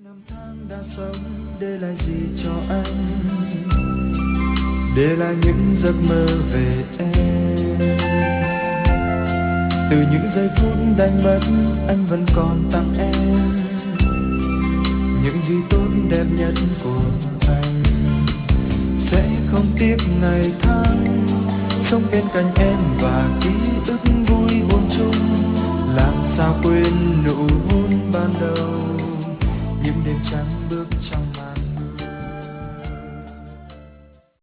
Năm tháng đã sống để lại gì cho anh, để lại những giấc mơ về em. Từ những giây phút đánh mất, anh vẫn còn tặng em những gì tốt đẹp nhất của anh. Sẽ không tiếc ngày tháng sống bên cạnh em và ký ức vui hôn chung. Làm sao quên nụ hôn ban đầu, những đêm trắng bước trong